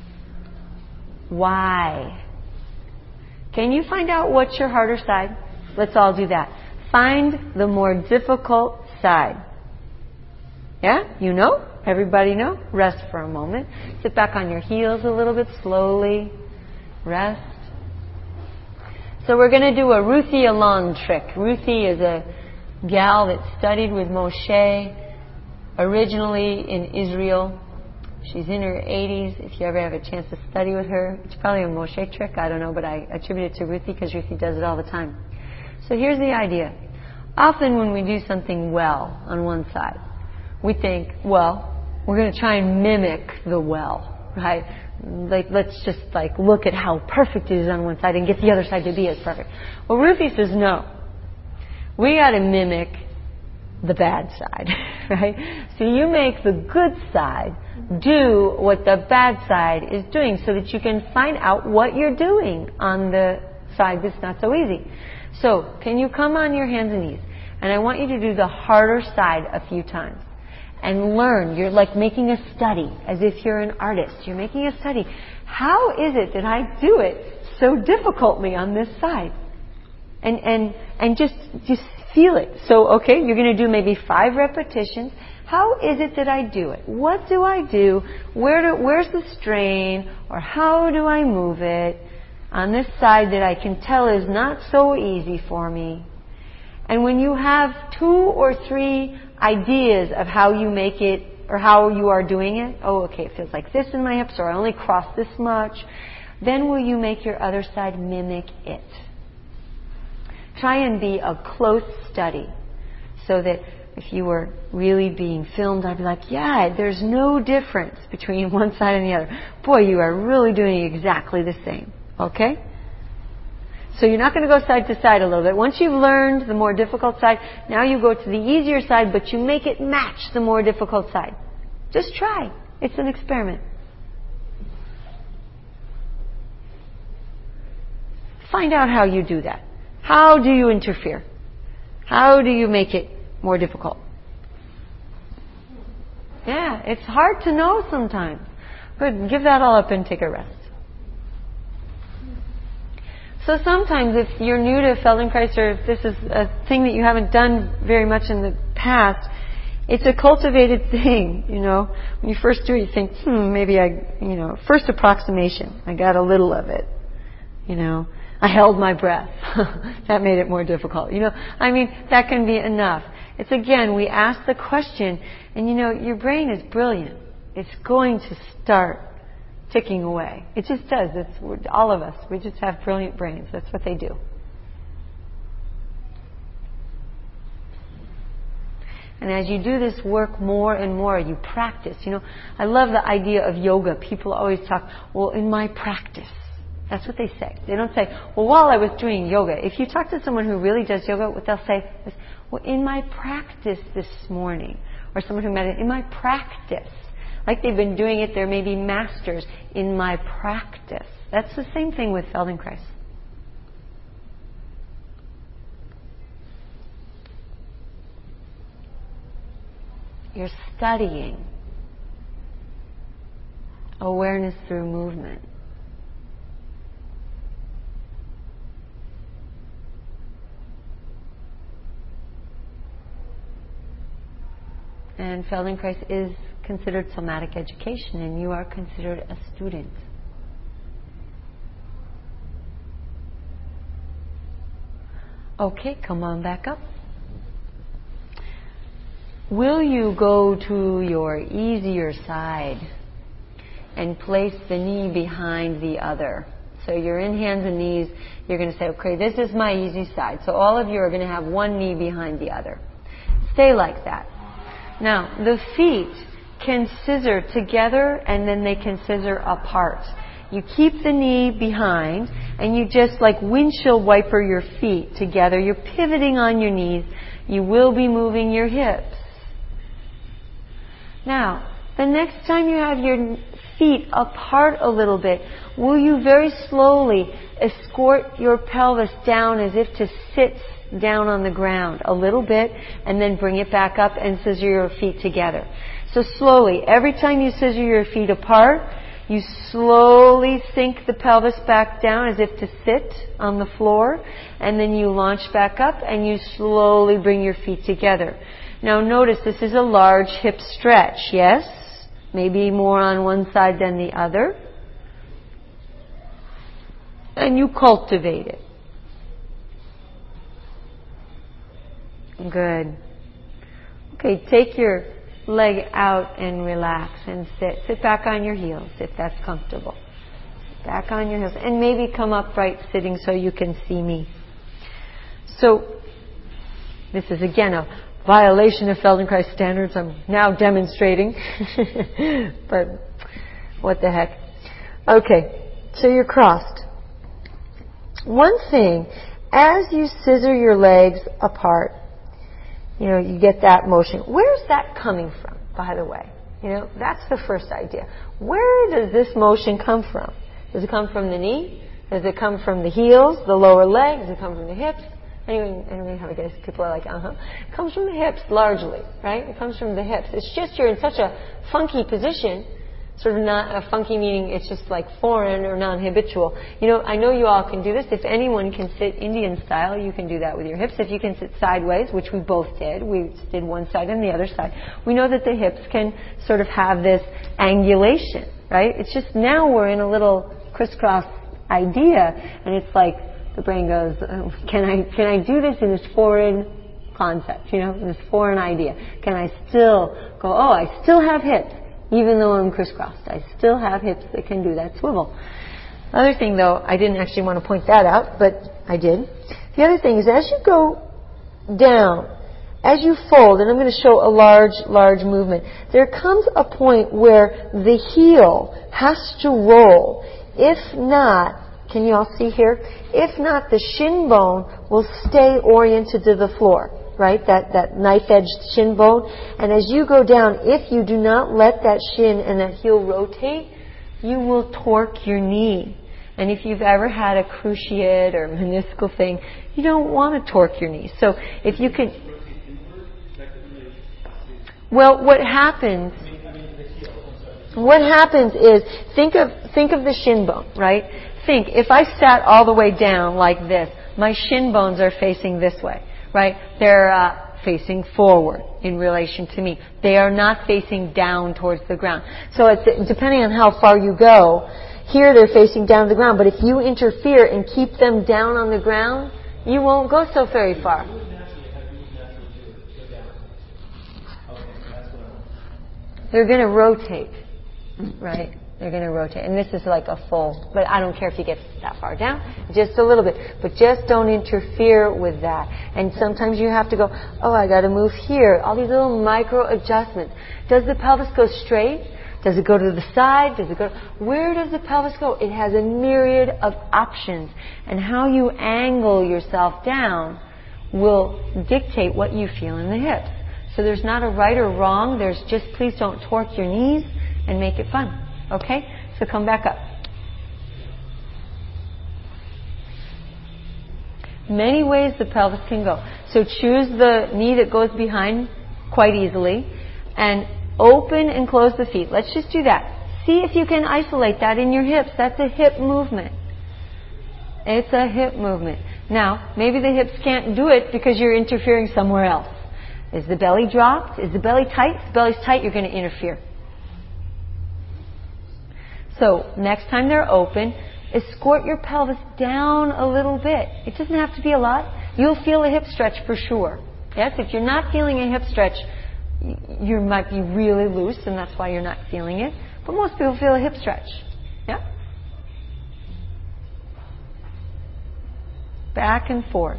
A: Why? Can you find out what's your harder side? Let's all do that. Find the more difficult side. Yeah? You know? Everybody know? Rest for a moment. Sit back on your heels a little bit slowly. Rest. So we're going to do a Ruthie Alon trick. Ruthie is a gal that studied with Moshe originally in Israel. She's in her eighties. If you ever have a chance to study with her, it's probably a Moshe trick. I don't know, but I attribute it to Ruthie because Ruthie does it all the time. So here's the idea. Often when we do something well on one side, we think, well, we're going to try and mimic the well, right? Like, let's just like look at how perfect it is on one side and get the other side to be as perfect. Well, Ruthie says no. We got to mimic the bad side, right? So you make the good side do what the bad side is doing so that you can find out what you're doing on the side that's not so easy. So can you come on your hands and knees? And I want you to do the harder side a few times. And learn. You're like making a study, as if you're an artist. You're making a study. How is it that I do it so difficultly on this side? And and and just just Feel it. So, okay, you're going to do maybe five repetitions. How is it that I do it? What do I do? Where do, where's the strain? Or how do I move it on this side that I can tell is not so easy for me? And when you have two or three ideas of how you make it or how you are doing it, oh, okay, it feels like this in my hips, or I only cross this much, then will you make your other side mimic it? Try and be a close study so that if you were really being filmed, I'd be like, yeah, there's no difference between one side and the other. Boy, you are really doing exactly the same. Okay? So you're not going to go side to side a little bit. Once you've learned the more difficult side, now you go to the easier side, but you make it match the more difficult side. Just try. It's an experiment. Find out how you do that. How do you interfere? How do you make it more difficult? Yeah, it's hard to know sometimes. Good. Give that all up and take a rest. So sometimes if you're new to Feldenkrais, or if this is a thing that you haven't done very much in the past, it's a cultivated thing, you know. When you first do it, you think, hmm, maybe I, you know, first approximation, I got a little of it, you know. I held my breath. That made it more difficult. You know, I mean, that can be enough. It's again, we ask the question, and you know, your brain is brilliant. It's going to start ticking away. It just does. It's all of us. We just have brilliant brains. That's what they do. And as you do this work more and more, you practice. You know, I love the idea of yoga. People always talk, well, in my practice. That's what they say. They don't say, well, while I was doing yoga. If you talk to someone who really does yoga, what they'll say is, well, in my practice this morning. Or someone who meditates, in my practice. Like they've been doing it, they're maybe masters in my practice. That's the same thing with Feldenkrais. You're studying awareness through movement. And Feldenkrais is considered somatic education, and you are considered a student. Okay, come on back up. Will you go to your easier side and place the knee behind the other? So you're in hands and knees. You're going to say, okay, this is my easy side. So all of you are going to have one knee behind the other. Stay like that. Now, the feet can scissor together and then they can scissor apart. You keep the knee behind and you just like windshield wiper your feet together. You're pivoting on your knees. You will be moving your hips. Now, the next time you have your feet apart a little bit, will you very slowly escort your pelvis down as if to sit down on the ground a little bit and then bring it back up and scissor your feet together. So slowly, every time you scissor your feet apart, you slowly sink the pelvis back down as if to sit on the floor, and then you launch back up and you slowly bring your feet together. Now notice this is a large hip stretch, yes? Maybe more on one side than the other. And you cultivate it. Good. Okay, take your leg out and relax and sit. Sit back on your heels if that's comfortable. Sit back on your heels. And maybe come upright sitting so you can see me. So, this is again a violation of Feldenkrais standards. I'm now demonstrating. But what the heck. Okay, so you're crossed. One thing, as you scissor your legs apart, you know, you get that motion. Where's that coming from, by the way? You know, that's the first idea. Where does this motion come from? Does it come from the knee? Does it come from the heels, the lower leg? Does it come from the hips? Anyone, anyone have a guess? People are like, uh-huh. It comes from the hips, largely, right? It comes from the hips. It's just you're in such a funky position Sort of not a funky meaning, it's just like foreign or non-habitual. You know, I know you all can do this. If anyone can sit Indian style, you can do that with your hips. If you can sit sideways, which we both did, we did one side and the other side, we know that the hips can sort of have this angulation, right? It's just now we're in a little crisscross idea, and it's like the brain goes, oh, can I can I do this in this foreign concept, you know, this foreign idea? Can I still go, oh, I still have hips, even though I'm crisscrossed. I still have hips that can do that swivel. Other thing, though, I didn't actually want to point that out, but I did. The other thing is as you go down, as you fold, and I'm going to show a large, large movement, there comes a point where the heel has to roll. If not, can you all see here? If not, the shin bone will stay oriented to the floor, right? That, that knife-edged shin bone. And as you go down, if you do not let that shin and that heel rotate, you will torque your knee. And if you've ever had a cruciate or meniscal thing, you don't want to torque your knee. So if you can... Well, what happens... What happens is, think of, think of the shin bone, right? Think, if I sat all the way down like this, my shin bones are facing this way, right? They're uh, facing forward in relation to me. They are not facing down towards the ground. So it's, depending on how far you go, here they're facing down to the ground. But if you interfere and keep them down on the ground, you won't go so very far. They're going to rotate, right? They're going to rotate. And this is like a full, but I don't care if you get that far down, just a little bit. But just don't interfere with that. And sometimes you have to go, oh, I got to move here. All these little micro adjustments. Does the pelvis go straight? Does it go to the side? Does it go, where does the pelvis go? It has a myriad of options. And how you angle yourself down will dictate what you feel in the hips. So there's not a right or wrong. There's just, please don't torque your knees and make it fun. Okay? So come back up. Many ways the pelvis can go. So choose the knee that goes behind quite easily and open and close the feet. Let's just do that. See if you can isolate that in your hips. That's a hip movement. It's a hip movement. Now, maybe the hips can't do it because you're interfering somewhere else. Is the belly dropped? Is the belly tight? If the belly's tight, you're going to interfere. So, next time they're open, escort your pelvis down a little bit. It doesn't have to be a lot. You'll feel a hip stretch for sure. Yes, if you're not feeling a hip stretch, you might be really loose, and that's why you're not feeling it. But most people feel a hip stretch. Yeah? Back and forth.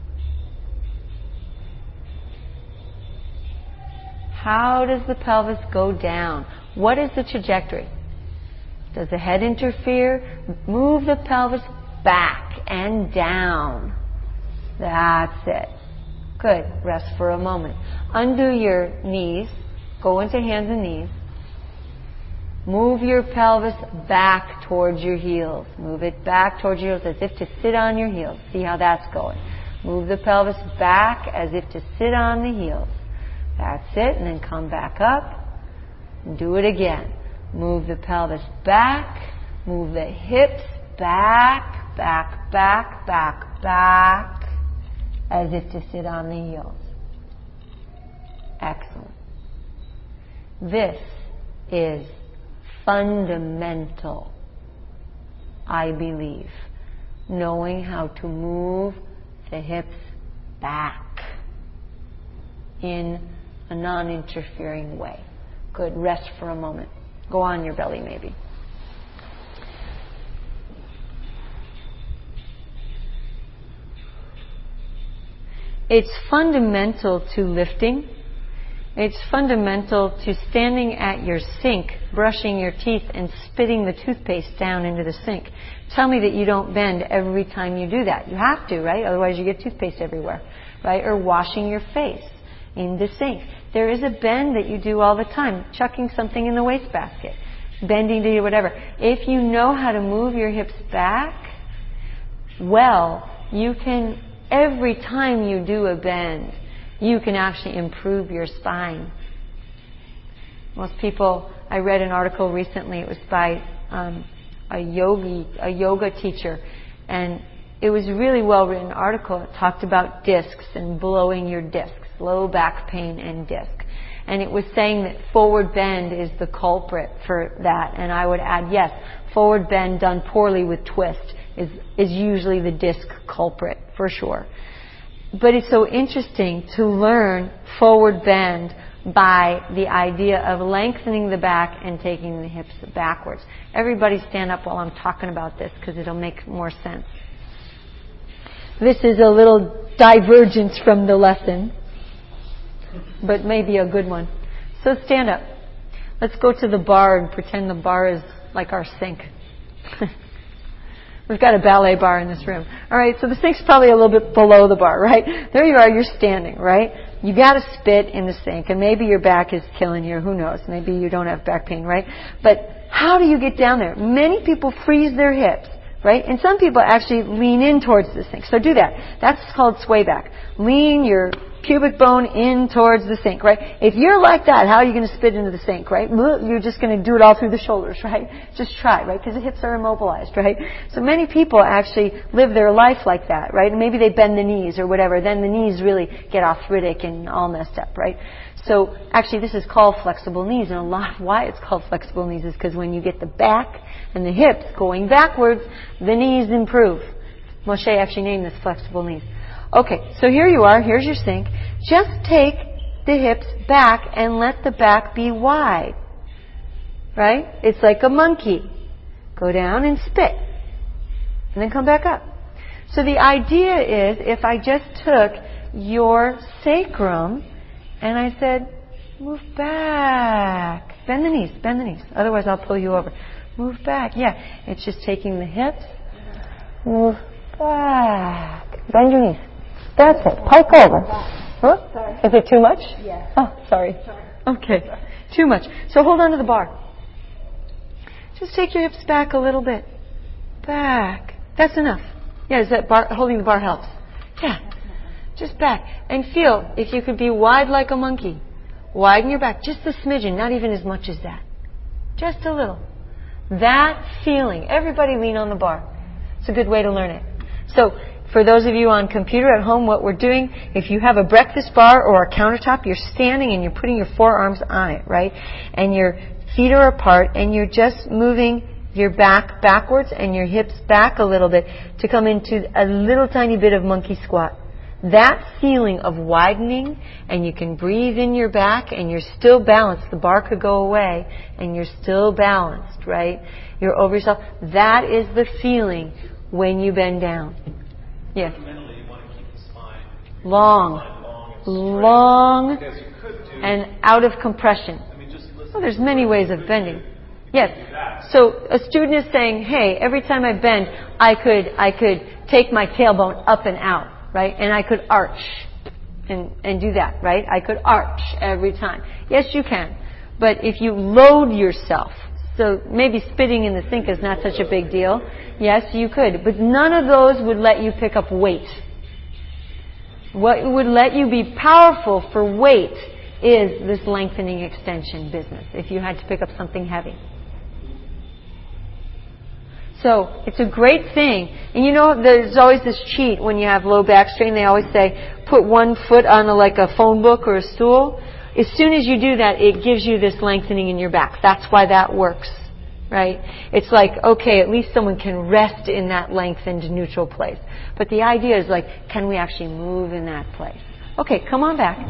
A: How does the pelvis go down? What is the trajectory? Does the head interfere? Move the pelvis back and down. That's it. Good. Rest for a moment. Undo your knees. Go into hands and knees. Move your pelvis back towards your heels. Move it back towards your heels as if to sit on your heels. See how that's going. Move the pelvis back as if to sit on the heels. That's it. And then come back up. And do it again. Move the pelvis back. Move the hips back, back, back, back, back, as if to sit on the heels. Excellent. This is fundamental, I believe, knowing how to move the hips back in a non-interfering way. Good. Rest for a moment. Go on your belly, maybe. It's fundamental to lifting. It's fundamental to standing at your sink, brushing your teeth, and spitting the toothpaste down into the sink. Tell me that you don't bend every time you do that. You have to, right? Otherwise you get toothpaste everywhere, right? Or washing your face in the sink. There is a bend that you do all the time, chucking something in the wastebasket, bending to whatever. If you know how to move your hips back, well, you can, every time you do a bend, you can actually improve your spine. Most people I read an article recently. It was by um, a yogi, a yoga teacher, and it was a really well-written article. It talked about discs and blowing your discs, low back pain and disc. And it was saying that forward bend is the culprit for that. And I would add, yes, forward bend done poorly with twist is, is usually the disc culprit, for sure. But it's so interesting to learn forward bend by the idea of lengthening the back and taking the hips backwards. Everybody stand up while I'm talking about this because it'll make more sense. This is a little divergence from the lesson, but maybe a good one. So stand up. Let's go to the bar and pretend the bar is like our sink. We've got a ballet bar in this room. All right, so the sink's probably a little bit below the bar, right? There you are, you're standing, right? You got to spit in the sink, and maybe your back is killing you. Who knows? Maybe you don't have back pain, right? But how do you get down there? Many people freeze their hips, right? And some people actually lean in towards the sink. So do that. That's called sway back. Lean your pubic bone in towards the sink, right? If you're like that, how are you going to spit into the sink, right? You're just going to do it all through the shoulders, right? Just try, right? Because the hips are immobilized, right? So many people actually live their life like that, right? And maybe they bend the knees or whatever. Then the knees really get arthritic and all messed up, right? So actually this is called flexible knees, and a lot of why it's called flexible knees is because when you get the back and the hips going backwards, the knees improve. Moshe actually named this flexible knees. Okay, so here you are. Here's your sink. Just take the hips back and let the back be wide. Right? It's like a monkey. Go down and spit. And then come back up. So the idea is if I just took your sacrum and I said, move back. Bend the knees, bend the knees. Otherwise I'll pull you over. Move back. Yeah, it's just taking the hips. Move back. Bend your knees. That's it. Pike over. Huh? Sorry. Is it too much?
B: Yeah.
A: Oh, sorry.
B: Sorry.
A: Okay. Sorry. Too much. So hold on to the bar. Just take your hips back a little bit. Back. That's enough. Yeah, is that bar, holding the bar helps? Yeah. Just back. And feel if you could be wide like a monkey. Widen your back. Just a smidgen. Not even as much as that. Just a little. That feeling. Everybody lean on the bar. It's a good way to learn it. So, for those of you on computer at home, what we're doing, if you have a breakfast bar or a countertop, you're standing and you're putting your forearms on it, right? And your feet are apart and you're just moving your back backwards and your hips back a little bit to come into a little tiny bit of monkey squat. That feeling of widening, and you can breathe in your back and you're still balanced. The bar could go away and you're still balanced, right? You're over yourself. That is the feeling when you bend down. Yes.
C: Fundamentally, you want to keep the spine
A: long,
C: long, and,
A: long, and out of compression.
C: I mean, just listen.
A: Well, there's many ways of bending. Yes. So a student is saying, "Hey, every time I bend, I could I could take my tailbone up and out, right? And I could arch, and and do that, right? I could arch every time. Yes, you can. But if you load yourself." So maybe spitting in the sink is not such a big deal. Yes, you could. But none of those would let you pick up weight. What would let you be powerful for weight is this lengthening extension business, if you had to pick up something heavy. So it's a great thing. And you know, there's always this cheat when you have low back strain. They always say, put one foot on a, like a phone book or a stool. As soon as you do that, it gives you this lengthening in your back. That's why that works, right? It's like, okay, at least someone can rest in that lengthened neutral place. But the idea is like, can we actually move in that place? Okay, come on back.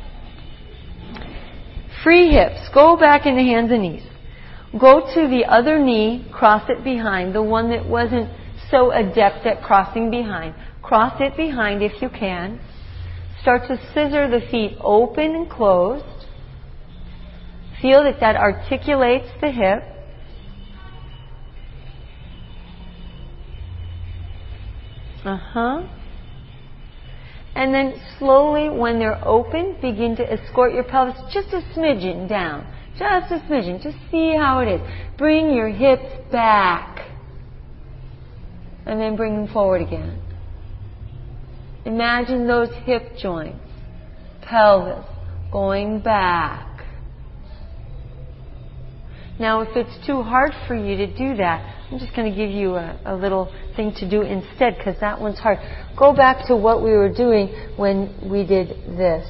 A: Free hips. Go back into hands and knees. Go to the other knee, cross it behind, the one that wasn't so adept at crossing behind. Cross it behind if you can. Start to scissor the feet open and closed. Feel that that articulates the hip. Uh-huh. And then slowly, when they're open, begin to escort your pelvis just a smidgen down. Just a smidgen. Just see how it is. Bring your hips back. And then bring them forward again. Imagine those hip joints, pelvis, going back. Now, if it's too hard for you to do that, I'm just going to give you a, a little thing to do instead, because that one's hard. Go back to what we were doing when we did this.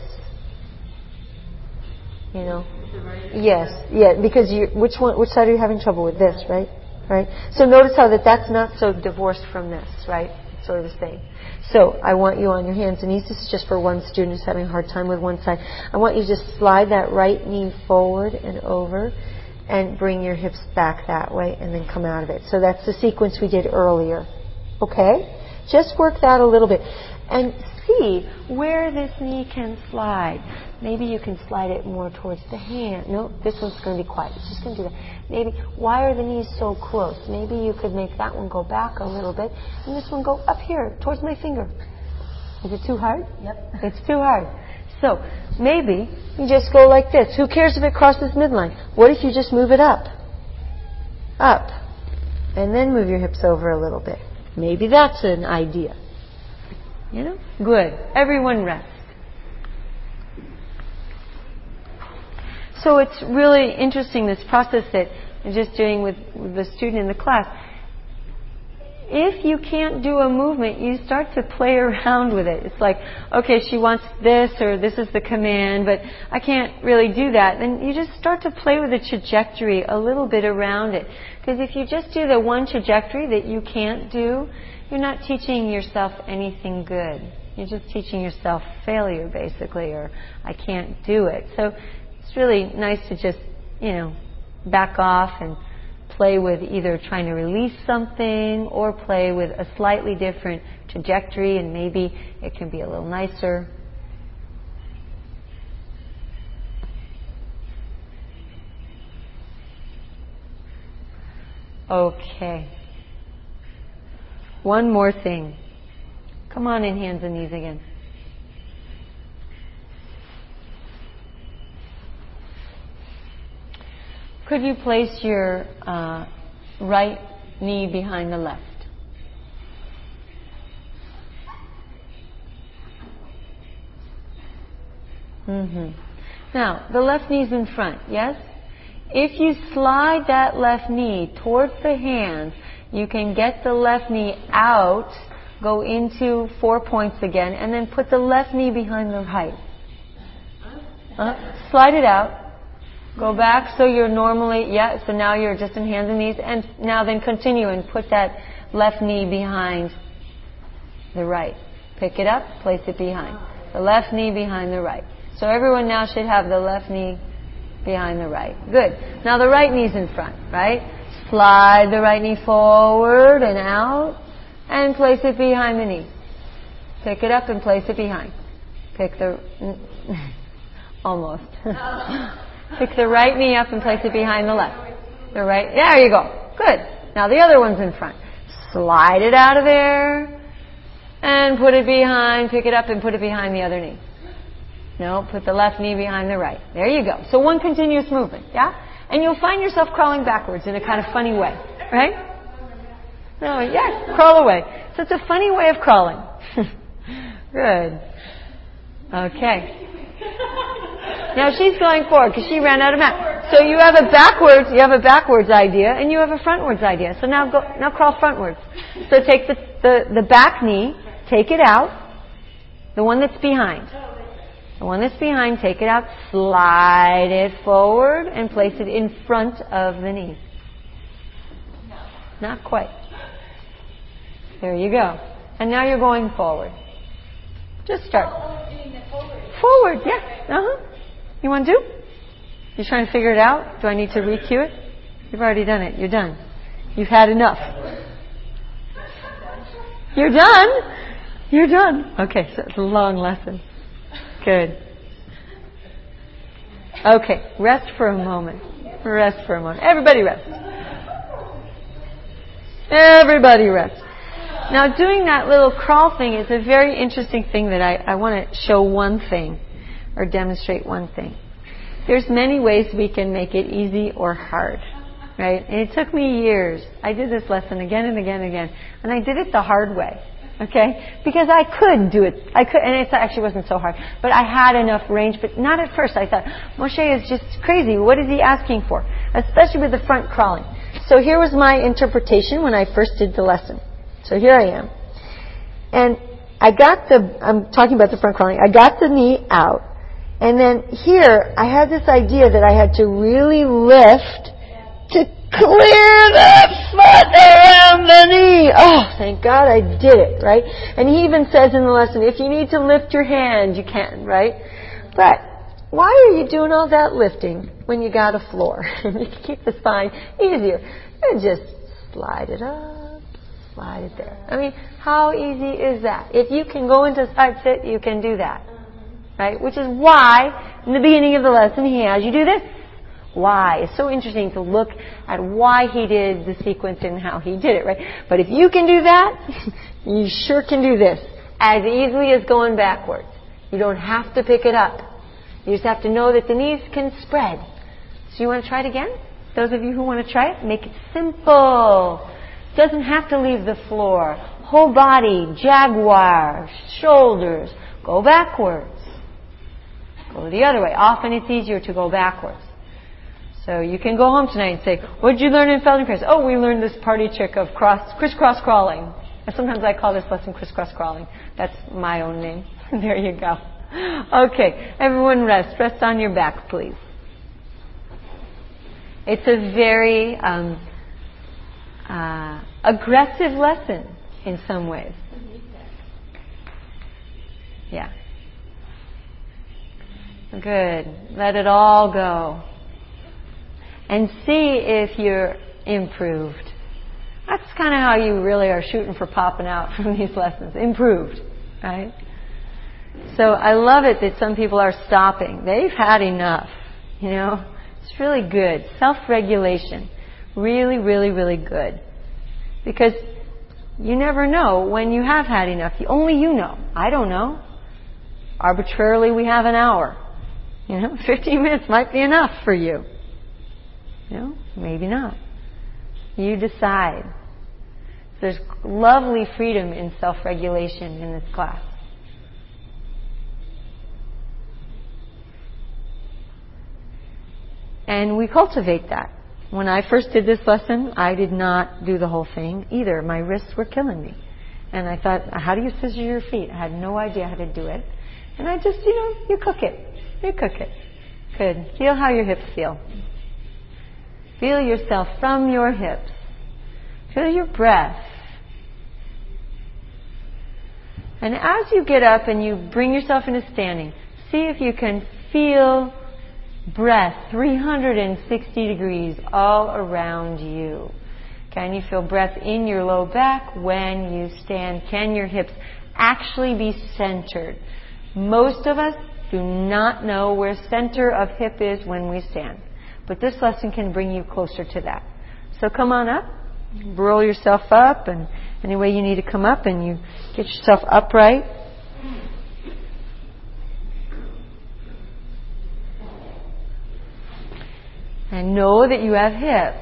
A: You know? Yes, yeah, because you, which one, which side are you having trouble with? This, right? Right? So notice how that that's not so divorced from this, right? It's sort of the same. So I want you on your hands and knees. This is just for one student who's having a hard time with one side. I want you to just slide that right knee forward and over and bring your hips back that way and then come out of it. So that's the sequence we did earlier. Okay? Just work that a little bit. And see where this knee can slide. Maybe you can slide it more towards the hand. No, this one's going to be quiet. It's just going to do that. Maybe, why are the knees so close? Maybe you could make that one go back a little bit and this one go up here towards my finger. Is it too hard?
B: Yep.
A: It's too hard. So maybe you just go like this. Who cares if it crosses midline? What if you just move it up? Up. And then move your hips over a little bit. Maybe that's an idea. You know? Good. Everyone rest. So it's really interesting, this process that I'm just doing with, with the student in the class. If you can't do a movement, you start to play around with it. It's like, okay, she wants this, or this is the command, but I can't really do that. Then you just start to play with the trajectory a little bit around it. Because if you just do the one trajectory that you can't do, you're not teaching yourself anything good. You're just teaching yourself failure, basically, or I can't do it. So it's really nice to just, you know, back off and play with either trying to release something or play with a slightly different trajectory, and maybe it can be a little nicer. Okay. One more thing. Come on in, hands and knees again. Could you place your uh, right knee behind the left? Mm-hmm. Now, the left knee's in front, yes? If you slide that left knee towards the hands, you can get the left knee out, go into four points again, and then put the left knee behind the right. Uh, slide it out. Go back so you're normally, yeah, so now you're just in hands and knees. And now then continue and put that left knee behind the right. Pick it up, place it behind. The left knee behind the right. So everyone now should have the left knee behind the right. Good. Now the right knee's in front, right? Slide the right knee forward and out and place it behind the knee. Pick it up and place it behind. Pick the... almost. Pick the right knee up and place it behind the left. The right, there you go. Good. Now the other one's in front. Slide it out of there and put it behind, pick it up and put it behind the other knee. No, put the left knee behind the right. There you go. So one continuous movement, yeah? And you'll find yourself crawling backwards in a kind of funny way, right? No, yeah, crawl away. So it's a funny way of crawling. Good. Okay. Now she's going forward because she ran out of mat. So you have a backwards, you have a backwards idea, and you have a frontwards idea. So now go, now crawl frontwards. So take the, the, the back knee, take it out, the one that's behind. The one that's behind, take it out, slide it forward, and place it in front of the knee. Not quite. There you go. And now you're going forward. Just start. Forward, yeah. Uh-huh. You want to do? You're trying to figure it out? Do I need to re-cue it? You've already done it. You're done. You've had enough. You're done? You're done. Okay, so it's a long lesson. Good. Okay, rest for a moment. Rest for a moment. Everybody rest. Everybody rest. Now, doing that little crawl thing is a very interesting thing that I, I want to show one thing or demonstrate one thing. There's many ways we can make it easy or hard, right? And it took me years. I did this lesson again and again and again, and I did it the hard way. Okay? Because I could do it. I could, and it actually wasn't so hard. But I had enough range, but not at first. I thought, Moshe is just crazy. What is he asking for? Especially with the front crawling. So here was my interpretation when I first did the lesson. So here I am. And I got the, I'm talking about the front crawling, I got the knee out. And then here, I had this idea that I had to really lift to clear the foot around the knee. Oh, thank God I did it, right? And he even says in the lesson, if you need to lift your hand, you can, right? But why are you doing all that lifting when you got a floor? And you can keep the spine easier. And just slide it up, slide it there. I mean, how easy is that? If you can go into side sit, you can do that. Right? Which is why, in the beginning of the lesson, he has you do this. Why? It's so interesting to look at why he did the sequence and how he did it, right? But if you can do that, you sure can do this as easily as going backwards. You don't have to pick it up. You just have to know that the knees can spread. So you want to try it again? Those of you who want to try it, make it simple. Doesn't have to leave the floor. Whole body, jaguar, shoulders. Go backwards. Go the other way. Often it's easier to go backwards. So you can go home tonight and say, what did you learn in Feldenkrais? Oh, we learned this party trick of cross, crisscross crawling. And sometimes I call this lesson crisscross crawling. That's my own name. There you go. Okay, everyone rest. Rest on your back, please. It's a very um, uh, aggressive lesson in some ways. Yeah. Good. Let it all go. And see if you're improved. That's kind of how you really are shooting for popping out from these lessons. Improved. Right? So I love it that some people are stopping. They've had enough. You know? It's really good. Self-regulation. Really, really, really good. Because you never know when you have had enough. Only you know. I don't know. Arbitrarily we have an hour. You know, fifteen minutes might be enough for you. You know, maybe not. You decide. There's lovely freedom in self-regulation in this class. And we cultivate that. When I first did this lesson, I did not do the whole thing either. My wrists were killing me. And I thought, how do you scissor your feet? I had no idea how to do it. And I just, you know, you cook it. You cook it. Good. Feel how your hips feel. Feel yourself from your hips. Feel your breath. And as you get up and you bring yourself into standing, see if you can feel breath three hundred sixty degrees all around you. Can you feel breath in your low back when you stand? Can your hips actually be centered? Most of us do not know where center of hip is when we stand. But this lesson can bring you closer to that. So come on up. Roll yourself up, and any way you need to come up, and you get yourself upright. And know that you have hips.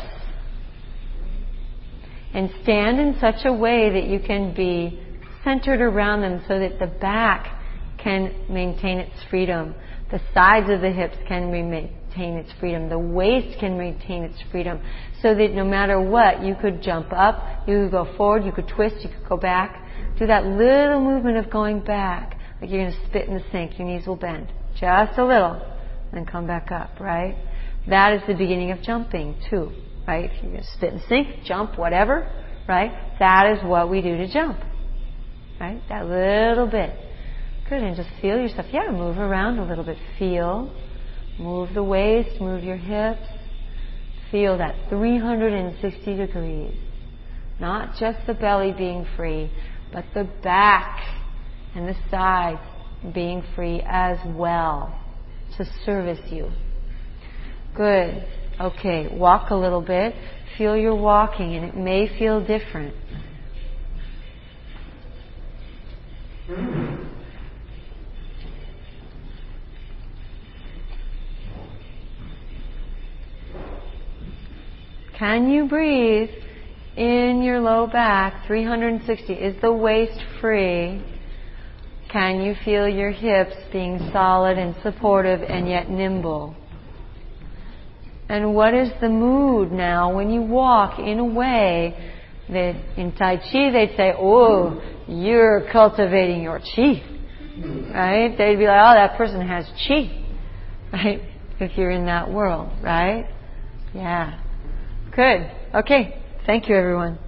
A: And stand in such a way that you can be centered around them so that the back can maintain its freedom. The sides of the hips can maintain its freedom. The waist can maintain its freedom. So that no matter what, you could jump up, you could go forward, you could twist, you could go back. Do that little movement of going back. Like you're going to spit in the sink. Your knees will bend. Just a little. And come back up, right? That is the beginning of jumping, too. Right? If you're going to spit in the sink, jump, whatever. Right? That is what we do to jump. Right? That little bit. Good, and just feel yourself. Yeah, move around a little bit. Feel. Move the waist, move your hips. Feel that three hundred sixty degrees. Not just the belly being free, but the back and the sides being free as well to service you. Good. Okay, walk a little bit. Feel your walking, and it may feel different. Can you breathe in your low back, three hundred sixty. Is the waist free? Can you feel your hips being solid and supportive and yet nimble? And what is the mood now when you walk in a way that in Tai Chi they'd say, oh, you're cultivating your chi. Right? They'd be like, oh, that person has chi. Right? If you're in that world, right? Yeah. Good. Okay. Thank you, everyone.